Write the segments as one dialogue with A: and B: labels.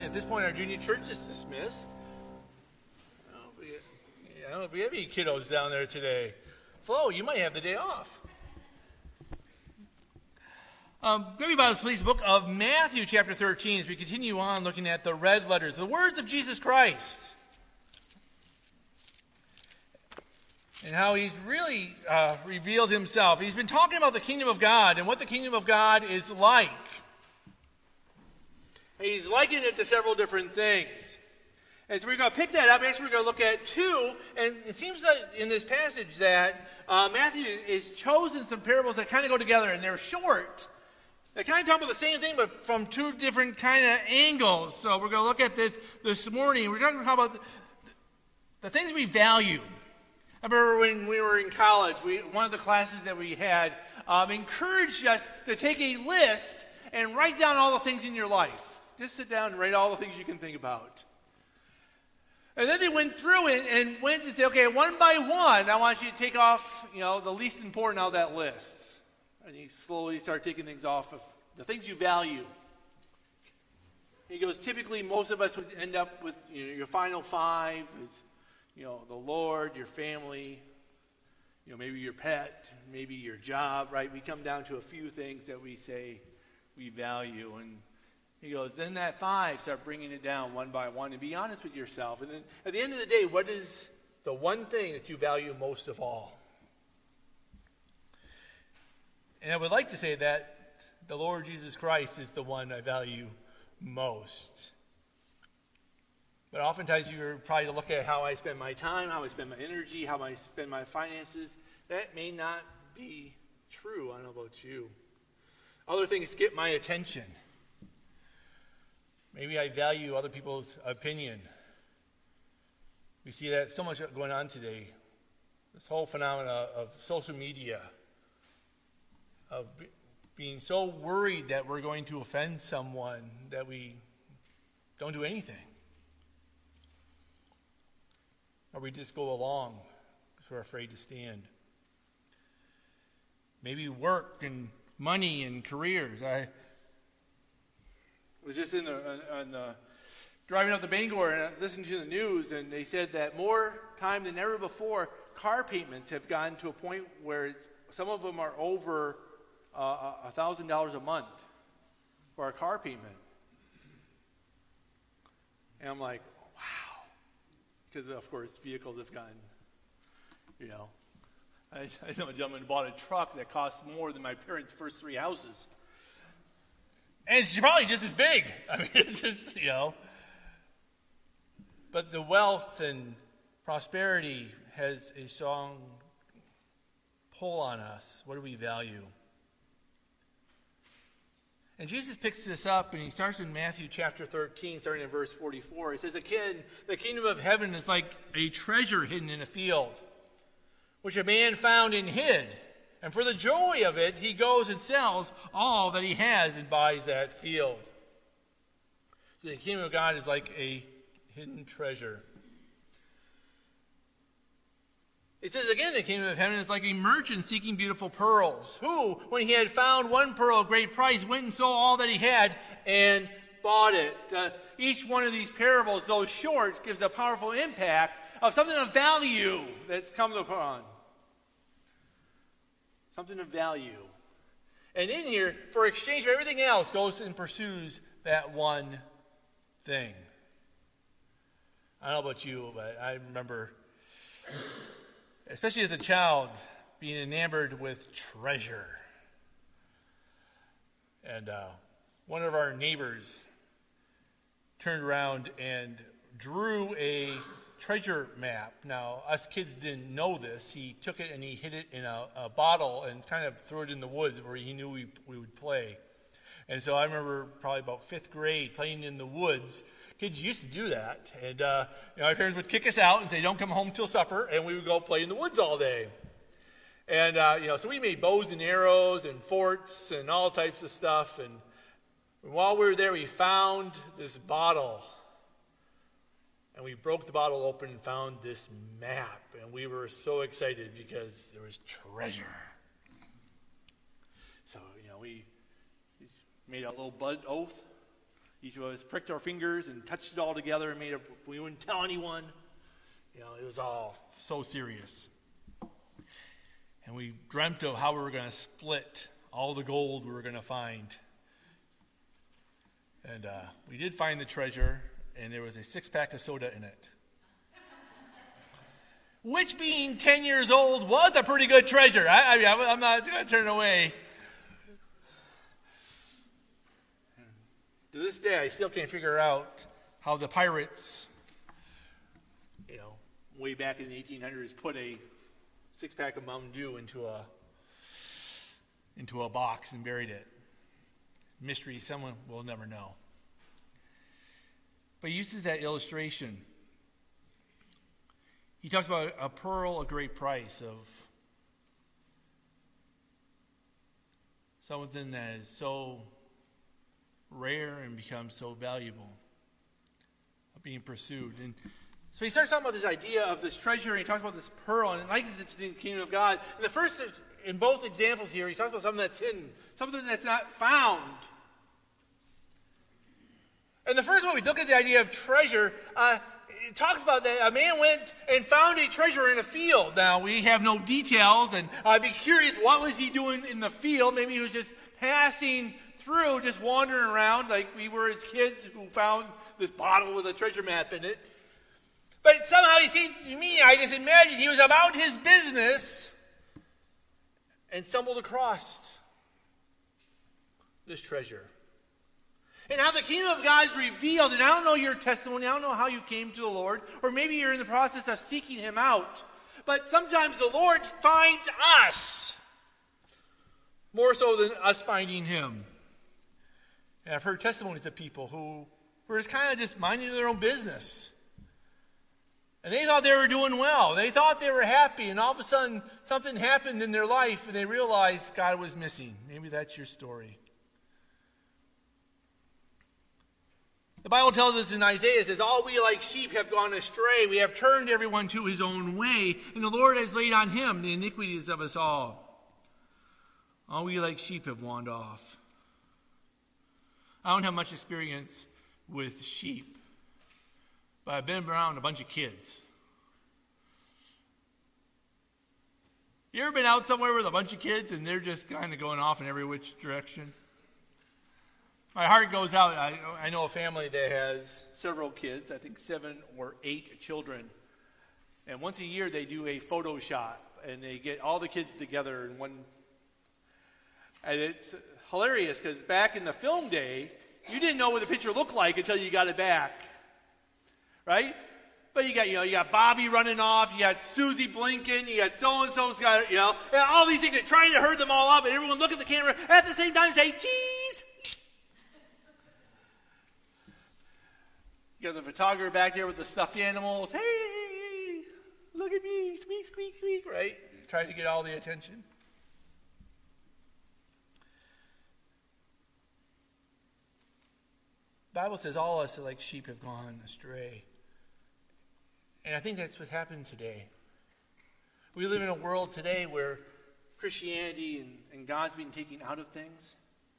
A: At this point, our junior church is dismissed. I don't know if we have any kiddos down there today. Flo, you might have the day off. Grab your Bibles, please, the book of Matthew, chapter 13, as we continue on looking at the red letters, the words of Jesus Christ, and how he's really revealed himself. He's been talking about the kingdom of God and what the kingdom of God is like. And he's likened it to several different things. And so we're going to pick that up. Actually, we're going to look at two. And it seems that in this passage that Matthew has chosen some parables that kind of go together, and they're short. They kind of talk about the same thing, but from two different kind of angles. So we're going to look at this morning. We're going to talk about the things we value. I remember when we were in college, one of the classes that we had encouraged us to take a list and write down all the things in your life. Just sit down and write all the things you can think about. And then they went through it and went and said, okay, one by one, I want you to take off, the least important out of that list. And you slowly start taking things off of the things you value. He goes, typically, most of us would end up with, your final five is, the Lord, your family, maybe your pet, maybe your job, right? We come down to a few things that we say we value. And he goes, then that five, start bringing it down one by one and be honest with yourself. And then at the end of the day, what is the one thing that you value most of all? And I would like to say that the Lord Jesus Christ is the one I value most. But oftentimes you're probably to look at how I spend my time, how I spend my energy, how I spend my finances. That may not be true. I don't know about you. Other things get my attention. Maybe I value other people's opinion. We see that so much going on today. This whole phenomena of social media, of being so worried that we're going to offend someone that we don't do anything. Or we just go along because we're afraid to stand. Maybe work and money and careers. I was just driving up to Bangor and listening to the news, and they said that more time than ever before, car payments have gotten to a point where some of them are over $1,000 a month for a car payment. And I'm like, wow. Because, of course, vehicles have gotten, I know a gentleman bought a truck that cost more than my parents' first 3 houses. And it's probably just as big. I mean, it's just, But the wealth and prosperity has a strong pull on us. What do we value? And Jesus picks this up, and he starts in Matthew chapter 13, starting in verse 44. He says, the kingdom of heaven is like a treasure hidden in a field, which a man found and hid. And for the joy of it, he goes and sells all that he has and buys that field. So the kingdom of God is like a hidden treasure. It says again, the kingdom of heaven is like a merchant seeking beautiful pearls, who, when he had found one pearl at great price, went and sold all that he had and bought it. Each one of these parables, though short, gives a powerful impact of something of value that's come upon. Something of value. And in here, for exchange for everything else, goes and pursues that one thing. I don't know about you, but I remember, especially as a child, being enamored with treasure. And one of our neighbors turned around and drew a treasure map. Now, us kids didn't know this. He took it and he hid it in a bottle and kind of threw it in the woods where he knew we would play. And so I remember probably about 5th grade playing in the woods. Kids used to do that. And my parents would kick us out and say, don't come home till supper, and we would go play in the woods all day. And, so we made bows and arrows and forts and all types of stuff. And while we were there, we found this bottle. And we broke the bottle open and found this map. And we were so excited because there was treasure. So, we made a little bud oath. Each of us pricked our fingers and touched it all together and we wouldn't tell anyone. It was all so serious. And we dreamt of how we were going to split all the gold we were going to find. And we did find the treasure, and there was a 6-pack of soda in it. Which, being 10 years old, was a pretty good treasure. I'm not going to turn it away. To this day, I still can't figure out how the pirates, way back in the 1800s, put a 6-pack of Mountain Dew into a box and buried it. Mystery someone will never know. But he uses that illustration. He talks about a pearl, a great price, of something that is so rare and becomes so valuable, of being pursued. And so he starts talking about this idea of this treasure, and he talks about this pearl, and he likens it to the kingdom of God. And the first, in both examples here, he talks about something that's hidden, something that's not found. And the first one, we look at the idea of treasure. It talks about that a man went and found a treasure in a field. Now, we have no details, and I'd be curious, what was he doing in the field? Maybe he was just passing through, just wandering around like we were as kids who found this bottle with a treasure map in it. But somehow, you see, to me, I just imagine he was about his business and stumbled across this treasure. And how the kingdom of God is revealed. And I don't know your testimony. I don't know how you came to the Lord. Or maybe you're in the process of seeking him out. But sometimes the Lord finds us more so than us finding him. And I've heard testimonies of people who were just kind of just minding their own business. And they thought they were doing well. They thought they were happy. And all of a sudden, something happened in their life and they realized God was missing. Maybe that's your story. The Bible tells us in Isaiah, it says, all we like sheep have gone astray. We have turned everyone to his own way. And the Lord has laid on him the iniquities of us all. All we like sheep have wandered off. I don't have much experience with sheep, but I've been around a bunch of kids. You ever been out somewhere with a bunch of kids and they're just kind of going off in every which direction? My heart goes out. I know a family that has several kids, I think 7 or 8 children. And once a year they do a photo shot and they get all the kids together in one. And it's hilarious because back in the film day, you didn't know what the picture looked like until you got it back. Right? But you got Bobby running off, you got Susie blinking, you got so-and-so's got, and all these things, they're trying to herd them all up, and everyone look at the camera at the same time and say, cheese! You got the photographer back there with the stuffed animals. Hey, look at me, squeak, squeak, squeak, right? Trying to get all the attention. The Bible says all of us like sheep have gone astray. And I think that's what's happened today. We live in a world today where Christianity and God's being taken out of things.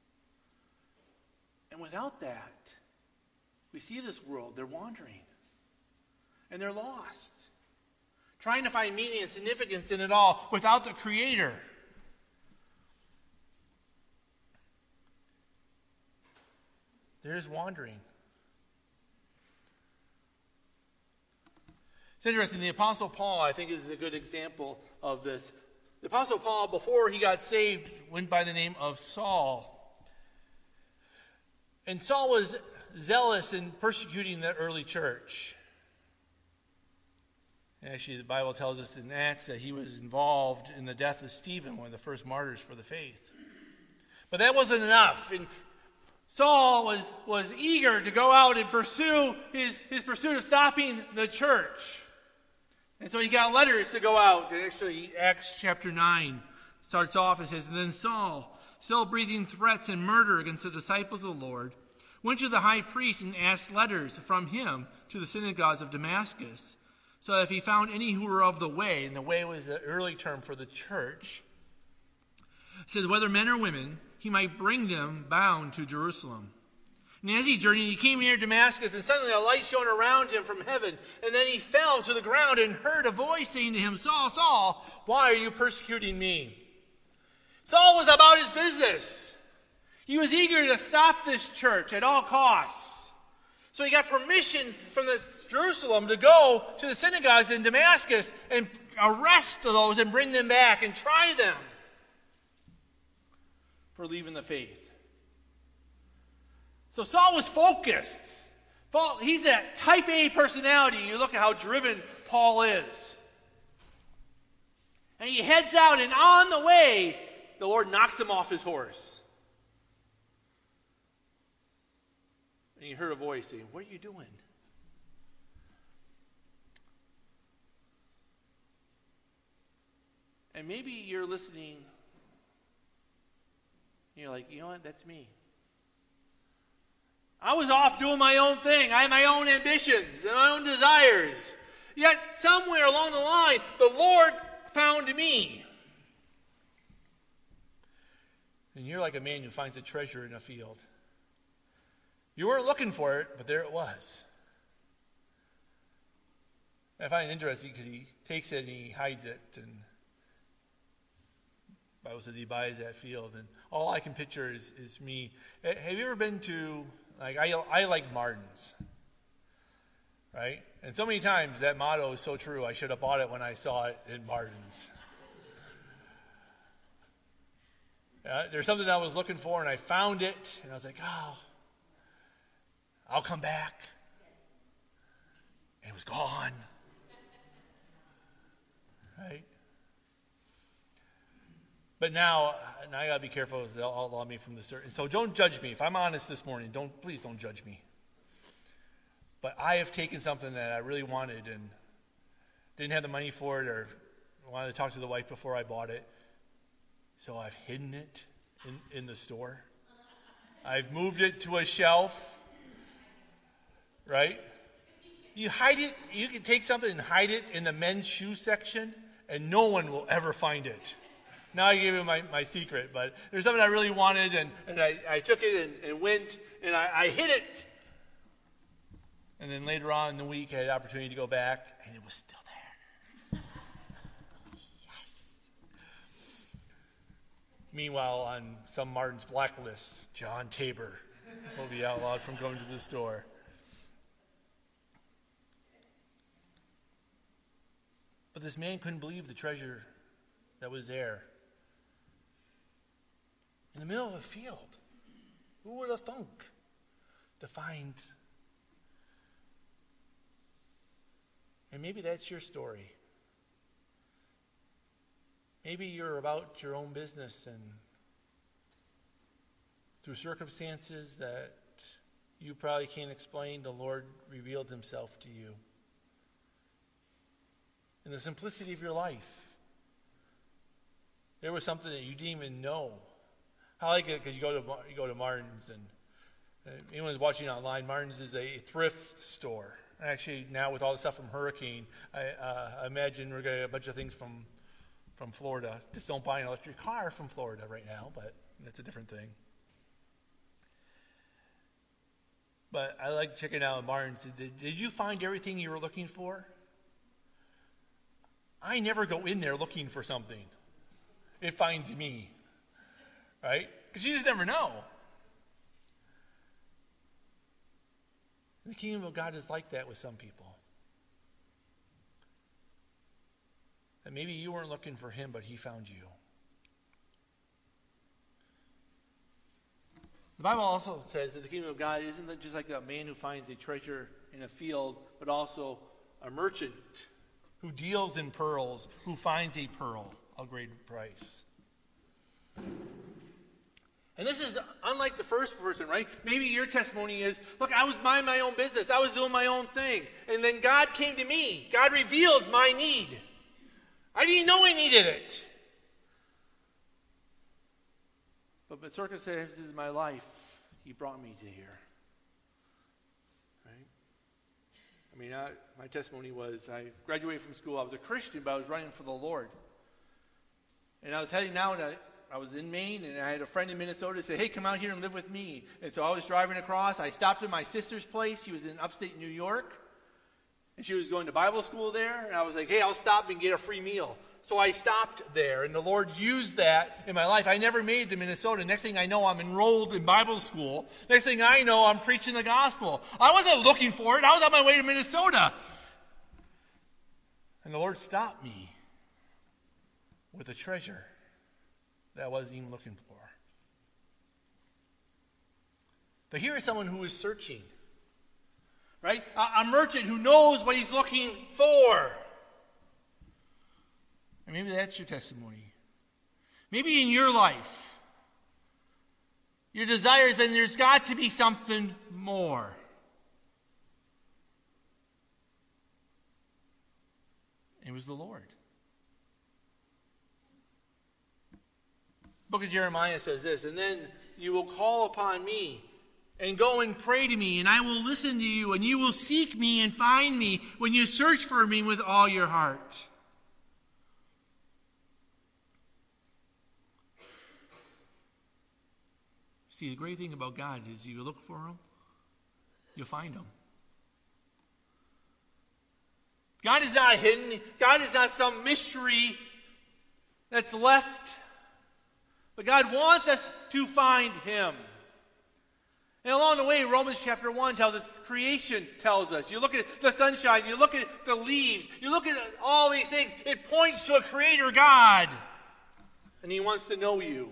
A: And without that, we see this world, they're wandering. And they're lost. Trying to find meaning and significance in it all without the Creator. They're just wandering. It's interesting, the Apostle Paul, I think, is a good example of this. The Apostle Paul, before he got saved, went by the name of Saul. And Saul was zealous in persecuting the early church. Actually, the Bible tells us in Acts that he was involved in the death of Stephen, one of the first martyrs for the faith. But that wasn't enough. And Saul was eager to go out and pursue his pursuit of stopping the church. And so he got letters to go out. And actually, Acts chapter 9 starts off, it says, and then Saul, still breathing threats and murder against the disciples of the Lord, went to the high priest and asked letters from him to the synagogues of Damascus, so that if he found any who were of the way, and the way was the early term for the church, it says, whether men or women, he might bring them bound to Jerusalem. And as he journeyed, he came near Damascus, and suddenly a light shone around him from heaven. And then he fell to the ground and heard a voice saying to him, Saul, Saul, why are you persecuting me? Saul was about his business. He was eager to stop this church at all costs. So he got permission from Jerusalem to go to the synagogues in Damascus and arrest those and bring them back and try them for leaving the faith. So Saul was focused. He's that type A personality. You look at how driven Paul is. And he heads out, and on the way, the Lord knocks him off his horse. And he heard a voice saying, what are you doing? And maybe you're listening, and you're like, you know what, that's me. I was off doing my own thing. I had my own ambitions and my own desires. Yet somewhere along the line, the Lord found me. And you're like a man who finds a treasure in a field. You weren't looking for it, but there it was. I find it interesting because he takes it and he hides it. And the Bible says he buys that field. And all I can picture is me. Have you ever been to... I like Martin's, right? And so many times that motto is so true, I should have bought it when I saw it in Martin's. There's something I was looking for, and I found it, and I was like, oh, I'll come back. And it was gone. Right? But now I got to be careful because they'll outlaw me from the certain. So don't judge me. If I'm honest this morning, please don't judge me. But I have taken something that I really wanted and didn't have the money for it, or wanted to talk to the wife before I bought it. So I've hidden it in the store. I've moved it to a shelf. Right? You hide it. You can take something and hide it in the men's shoe section, and no one will ever find it. Now I gave you my secret, but there's something I really wanted, and I took it and went, and I hid it. And then later on in the week, I had the opportunity to go back, and it was still there. Yes. Meanwhile, on some Martin's blacklist, John Tabor will be outlawed from going to the store. But this man couldn't believe the treasure that was there. In the middle of a field. Who would have thunk to find? And maybe that's your story. Maybe you're about your own business, and through circumstances that you probably can't explain, the Lord revealed himself to you. In the simplicity of your life, there was something that you didn't even know. I like it because you go to Martin's, and anyone who's watching online, Martin's is a thrift store. Actually, now with all the stuff from Hurricane, I imagine we're going to get a bunch of things from Florida. Just don't buy an electric car from Florida right now, but that's a different thing. But I like checking out Martin's. Did you find everything you were looking for? I never go in there looking for something. It finds me. Right? Because you just never know. The kingdom of God is like that with some people. And maybe you weren't looking for him, but he found you. The Bible also says that the kingdom of God isn't just like a man who finds a treasure in a field, but also a merchant who deals in pearls, who finds a pearl of great price. And this is unlike the first person, right? Maybe your testimony is, look, I was minding my own business. I was doing my own thing. And then God came to me. God revealed my need. I didn't know I needed it. But circumstances in my life, he brought me to here. Right? I mean, my testimony was I graduated from school. I was a Christian, but I was running for the Lord. And I was heading out I was in Maine, and I had a friend in Minnesota say, hey, come out here and live with me. And so I was driving across. I stopped at my sister's place. She was in upstate New York, and she was going to Bible school there. And I was like, hey, I'll stop and get a free meal. So I stopped there, and the Lord used that in my life. I never made it to Minnesota. Next thing I know, I'm enrolled in Bible school. Next thing I know, I'm preaching the gospel. I wasn't looking for it. I was on my way to Minnesota. And the Lord stopped me with a treasure that I wasn't even looking for. But here is someone who is searching, right? A merchant who knows what he's looking for. And maybe that's your testimony. Maybe in your life, your desire has been there's got to be something more. It was the Lord. The book of Jeremiah says this, and then you will call upon me and go and pray to me, and I will listen to you, and you will seek me and find me when you search for me with all your heart. See, the great thing about God is you look for him, you'll find him. God is not hidden. God is not some mystery that's left. But God wants us to find him. And along the way, Romans chapter 1 tells us, creation tells us. You look at the sunshine, you look at the leaves, you look at all these things, it points to a creator God. And he wants to know you.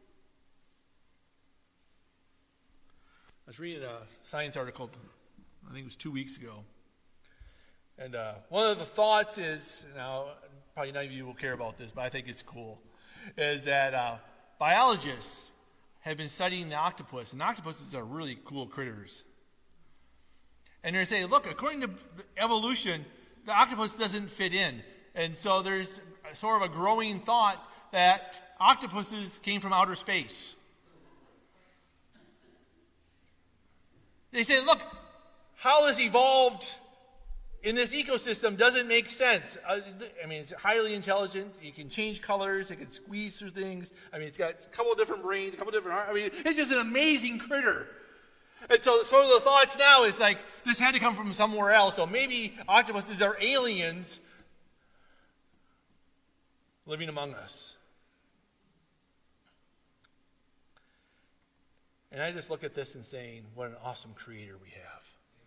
A: I was reading a science article, I think it was 2 weeks ago. And one of the thoughts is, now probably none of you will care about this, but I think it's cool, is that biologists have been studying the octopus, and octopuses are really cool critters. And they're saying, look, according to evolution, the octopus doesn't fit in. And so there's sort of a growing thought that octopuses came from outer space. They say, look, how this evolved in this ecosystem doesn't make sense. I mean, it's highly intelligent. It can change colors. It can squeeze through things. I mean, it's got a couple of different brains, a couple of different hearts. I mean, it's just an amazing critter. And so sort of the thoughts now is like, this had to come from somewhere else. So maybe octopuses are aliens living among us. And I just look at this and saying, what an awesome creator we have.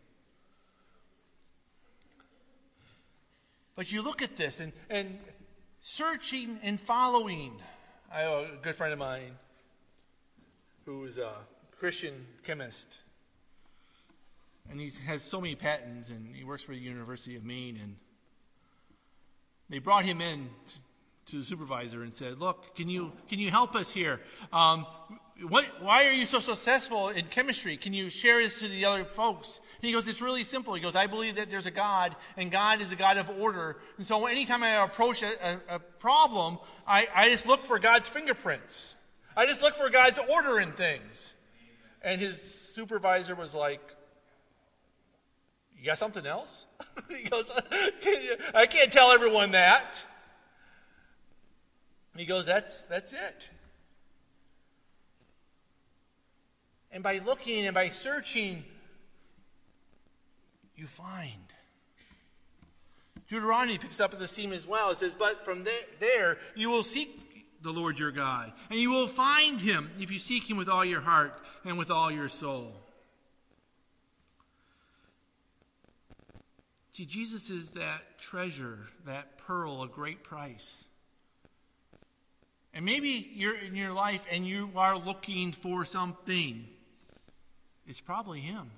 A: But you look at this and searching and following. I have a good friend of mine who is a Christian chemist. And he has so many patents, and he works for the University of Maine. And they brought him in to the supervisor and said, look, can you help us here? Why are you so successful in chemistry? Can you share this to the other folks? And he goes, it's really simple. He goes, I believe that there's a God, and God is a God of order. And so anytime I approach a problem, I just look for God's fingerprints. I just look for God's order in things. And his supervisor was like, you got something else? He goes, I can't tell everyone that. He goes, that's it. And by looking and by searching, you find. Deuteronomy picks up at the seam as well. It says, but from there you will seek the Lord your God, and you will find him if you seek him with all your heart and with all your soul. See, Jesus is that treasure, that pearl of great price. And maybe you're in your life and you are looking for something. It's probably him.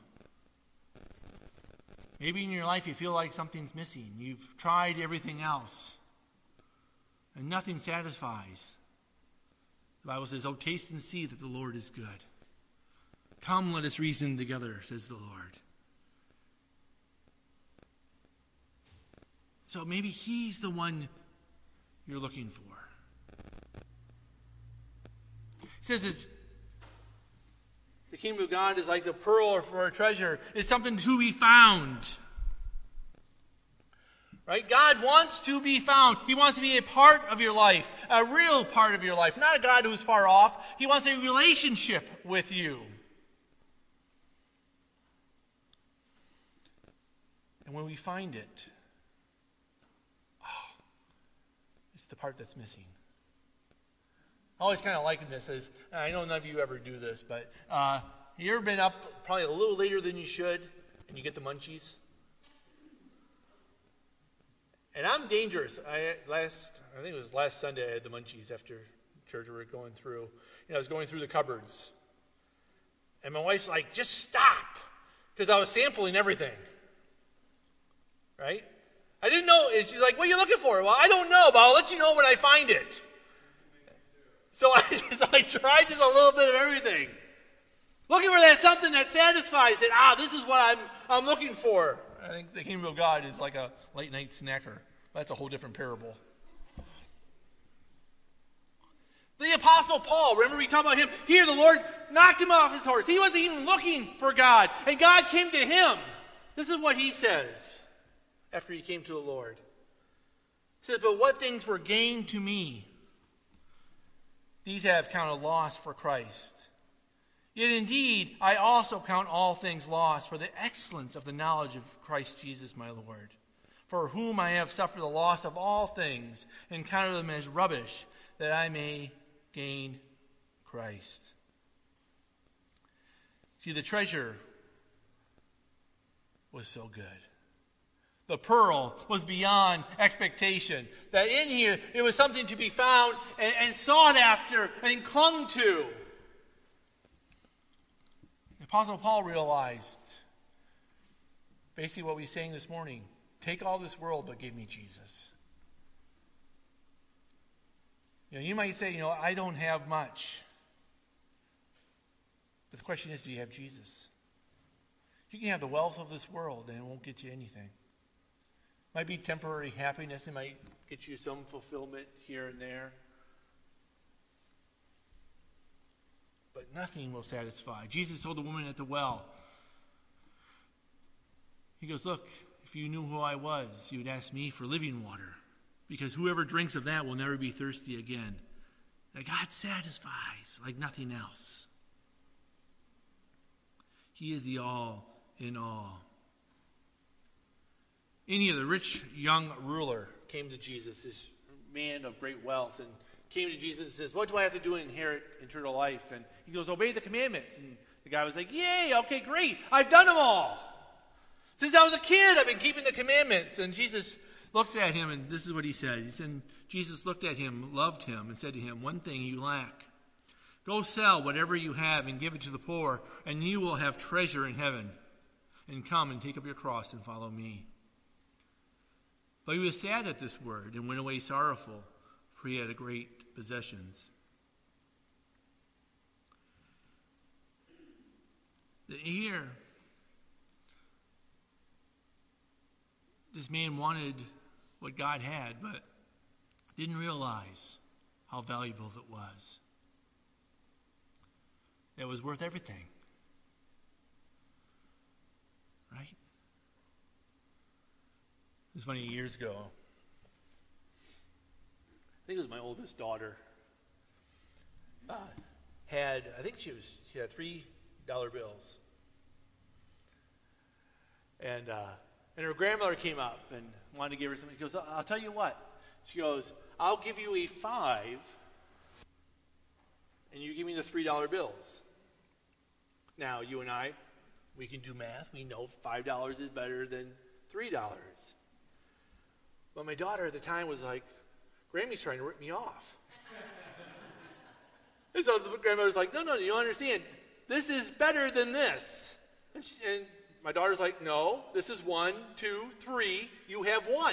A: Maybe in your life you feel like something's missing. You've tried everything else, and nothing satisfies. The Bible says, oh, taste and see that the Lord is good. Come, let us reason together, says the Lord. So maybe he's the one you're looking for. It says that the kingdom of God is like the pearl for a treasure. It's something to be found. Right? God wants to be found. He wants to be a part of your life, a real part of your life, not a God who's far off. He wants a relationship with you. And when we find it, it's the part that's missing. I always kind of liken this as, I know none of you ever do this, but you ever been up probably a little later than you should, and you get the munchies? And I'm dangerous. I think it was last Sunday I had the munchies after church we were going through. I was going through the cupboards. And my wife's like, just stop. Because I was sampling everything. Right? I didn't know. And she's like, what are you looking for? Well, I don't know, but I'll let you know when I find it. So I tried just a little bit of everything. Looking for that something that satisfies it. This is what I'm looking for. I think the kingdom of God is like a late night snacker. That's a whole different parable. The Apostle Paul, remember we talked about him? Here the Lord knocked him off his horse. He wasn't even looking for God. And God came to him. This is what he says after he came to the Lord. He says, but what things were gained to me, these I have counted loss for Christ. Yet indeed, I also count all things lost for the excellence of the knowledge of Christ Jesus my Lord, for whom I have suffered the loss of all things, and counted them as rubbish, that I may gain Christ. See, the treasure was so good. The pearl was beyond expectation. That in here, it was something to be found and sought after and clung to. The Apostle Paul realized basically what we sang this morning. Take all this world, but give me Jesus. You might say, I don't have much. But the question is, do you have Jesus? You can have the wealth of this world, and it won't get you anything. It might be temporary happiness. It might get you some fulfillment here and there. But nothing will satisfy. Jesus told the woman at the well, he goes, look, if you knew who I was, you would ask me for living water, because whoever drinks of that will never be thirsty again. Now, God satisfies like nothing else. He is the all in all. Any of the rich young ruler came to Jesus, this man of great wealth, and came to Jesus and says, what do I have to do to inherit eternal life? And he goes, obey the commandments. And the guy was like, yay, okay, great. I've done them all. Since I was a kid, I've been keeping the commandments. And Jesus looks at him, and this is what he said. He said, Jesus looked at him, loved him, and said to him, one thing you lack. Go sell whatever you have and give it to the poor, and you will have treasure in heaven. And come and take up your cross and follow me. But he was sad at this word and went away sorrowful, for he had great possessions. Here, this man wanted what God had, but didn't realize how valuable it was. It was worth everything. Right? It was funny, years ago, I think it was my oldest daughter, she had $3 bills. And her grandmother came up and wanted to give her something. She goes, I'll tell you what. She goes, I'll give you a 5, and you give me the $3 bills. Now, you and I, we can do math. We know $5 is better than $3. But my daughter at the time was like, Grammy's trying to rip me off. And so the grandmother's like, no, you don't understand. This is better than this. And my daughter's like, no, this is 1, 2, 3. You have 1.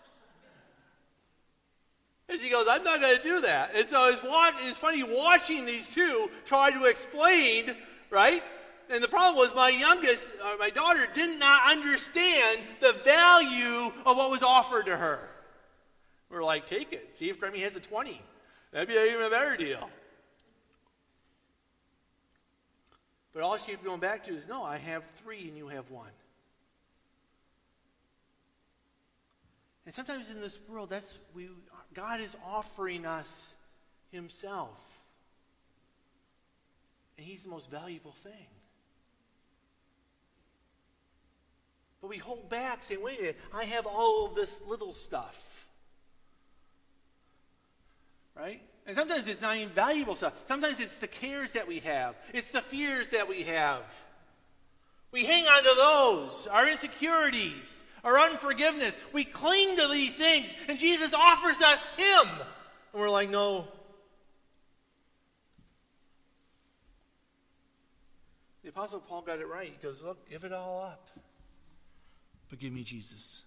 A: And she goes, I'm not going to do that. And so it's funny watching these two try to explain, right? And the problem was my daughter did not understand the value of what was offered to her. We're like, take it. See if Grammy has a 20. That'd be even a better deal. But all she kept going back to is, no, I have 3 and you have 1. And sometimes in this world, God is offering us himself. And he's the most valuable thing. But we hold back saying, wait a minute, I have all of this little stuff. Right? And sometimes it's not even valuable stuff. Sometimes it's the cares that we have. It's the fears that we have. We hang on to those, our insecurities, our unforgiveness. We cling to these things, and Jesus offers us him. And we're like, no. The Apostle Paul got it right. He goes, look, give it all up. But give me Jesus.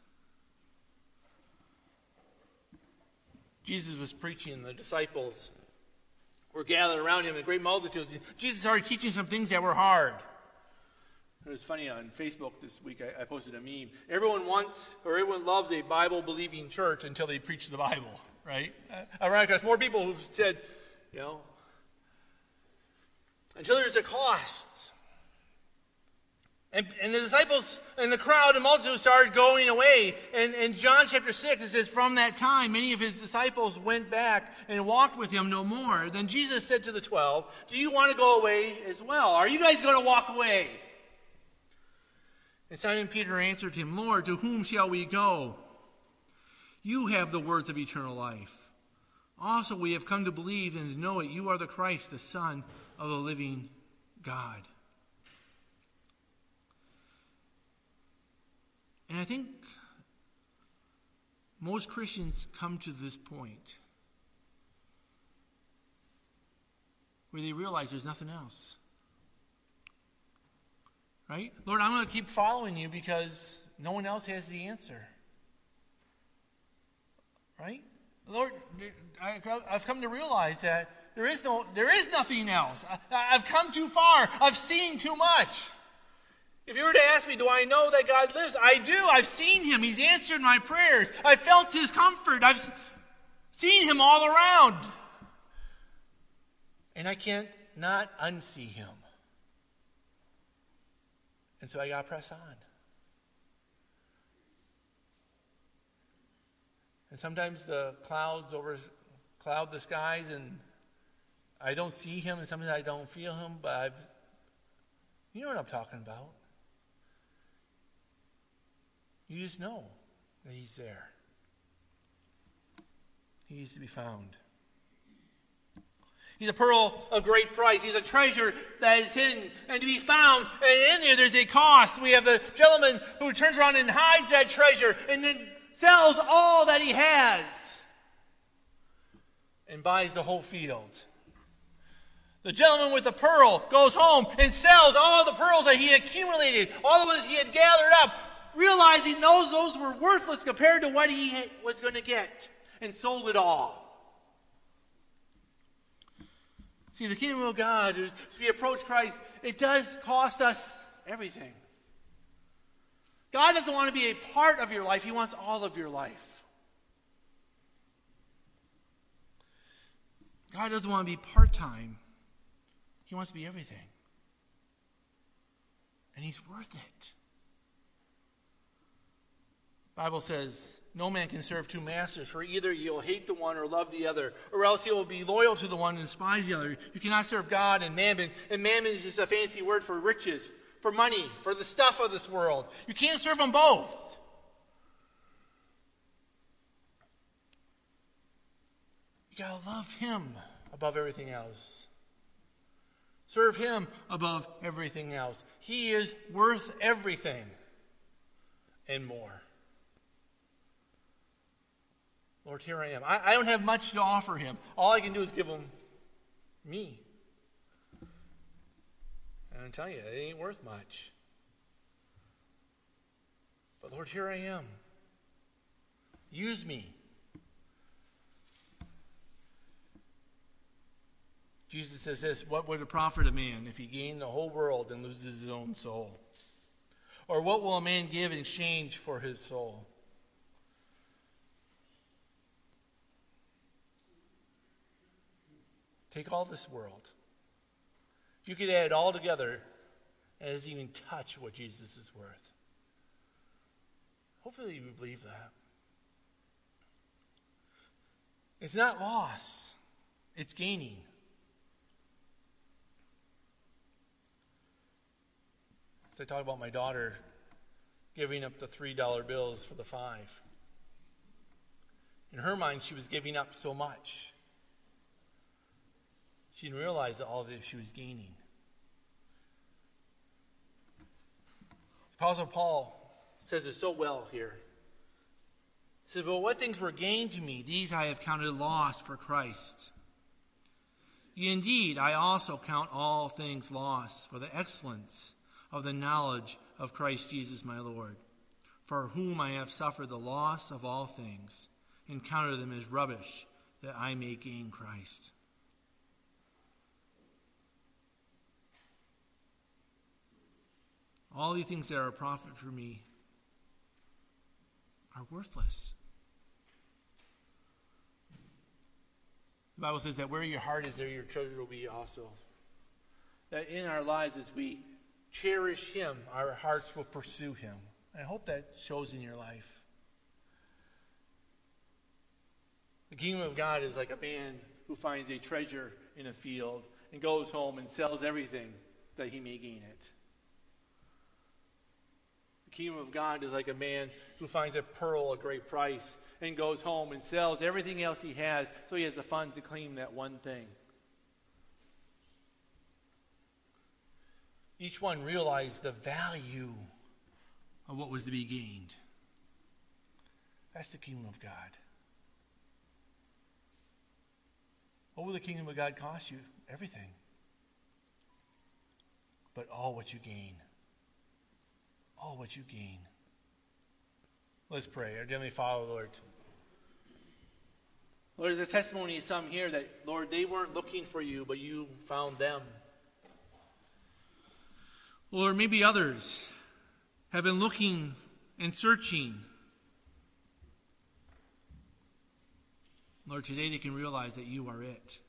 A: Jesus was preaching, and the disciples were gathered around him in great multitudes. Jesus started teaching some things that were hard. It was funny, on Facebook this week I posted a meme. Everyone loves a Bible-believing church until they preach the Bible, right? Ironic, because more people who've said, until there's a cost. And the disciples and the crowd and multitude started going away. And in John chapter 6, it says, from that time, many of his disciples went back and walked with him no more. Then Jesus said to the 12, do you want to go away as well? Are you guys going to walk away? And Simon Peter answered him, Lord, to whom shall we go? You have the words of eternal life. Also, we have come to believe and to know that you are the Christ, the Son of the living God. And I think most Christians come to this point where they realize there's nothing else. Right? Lord, I'm going to keep following you because no one else has the answer. Right? Lord, I've come to realize that there is nothing else. I've come too far. I've seen too much. If you were to ask me, do I know that God lives? I do. I've seen him. He's answered my prayers. I've felt his comfort. I've seen him all around. And I can't not unsee him. And so I got to press on. And sometimes the clouds cloud the skies and I don't see him, and sometimes I don't feel him, but you know what I'm talking about. You just know that he's there. He needs to be found. He's a pearl of great price. He's a treasure that is hidden and to be found. And in there, there's a cost. We have the gentleman who turns around and hides that treasure and then sells all that he has and buys the whole field. The gentleman with the pearl goes home and sells all the pearls that he accumulated, all the ones he had gathered up, realizing those were worthless compared to what he was going to get, and sold it all. See, the kingdom of God, as we approach Christ, it does cost us everything. God doesn't want to be a part of your life. He wants all of your life. God doesn't want to be part-time. He wants to be everything. And he's worth it. The Bible says, no man can serve two masters, for either you'll hate the one or love the other, or else you will be loyal to the one and despise the other. You cannot serve God and mammon. And mammon is just a fancy word for riches, for money, for the stuff of this world. You can't serve them both. You got to love him above everything else. Serve him above everything else. He is worth everything and more. Lord, here I am. I don't have much to offer him. All I can do is give him me. And I'm telling you, it ain't worth much. But Lord, here I am. Use me. Jesus says this, what would it profit a man if he gained the whole world and loses his own soul? Or what will a man give in exchange for his soul? Take all this world. You could add it all together and it doesn't even touch what Jesus is worth. Hopefully you believe that. It's not loss, it's gaining. As I talk about my daughter giving up the $3 bills for the 5. In her mind, she was giving up so much. She didn't realize that all that she was gaining. Apostle Paul says it so well here. He says, "But what things were gained to me, these I have counted loss for Christ. Indeed, I also count all things loss for the excellence of the knowledge of Christ Jesus my Lord, for whom I have suffered the loss of all things, and counted them as rubbish, that I may gain Christ." All these things that are a profit for me are worthless. The Bible says that where your heart is, there your treasure will be also. That in our lives, as we cherish Him, our hearts will pursue Him. I hope that shows in your life. The kingdom of God is like a man who finds a treasure in a field and goes home and sells everything that he may gain it. The kingdom of God is like a man who finds a pearl at great price and goes home and sells everything else he has so he has the funds to claim that one thing. Each one realized the value of what was to be gained. That's the kingdom of God. What will the kingdom of God cost you? Everything. But all what you gain. All what you gain. Let's pray. Our Heavenly Father, Lord. Lord, there's a testimony of some here that, Lord, they weren't looking for you, but you found them. Lord, maybe others have been looking and searching. Lord, today they can realize that you are it.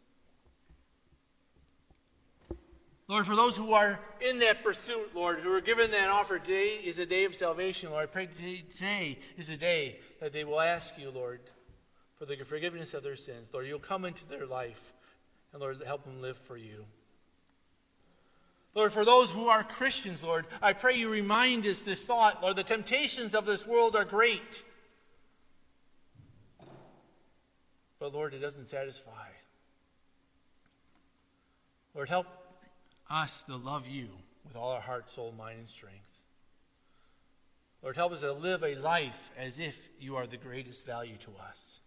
A: Lord, for those who are in that pursuit, Lord, who are given that offer, today is a day of salvation, Lord. I pray today is the day that they will ask you, Lord, for the forgiveness of their sins. Lord, you'll come into their life, and Lord, help them live for you. Lord, for those who are Christians, Lord, I pray you remind us this thought, Lord, the temptations of this world are great. But Lord, it doesn't satisfy. Lord, help us to love you with all our heart, soul, mind, and strength. Lord, help us to live a life as if you are the greatest value to us.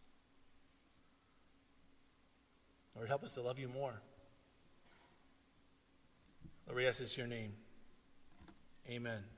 A: Lord, help us to love you more. Lord, we ask this in your name. Amen.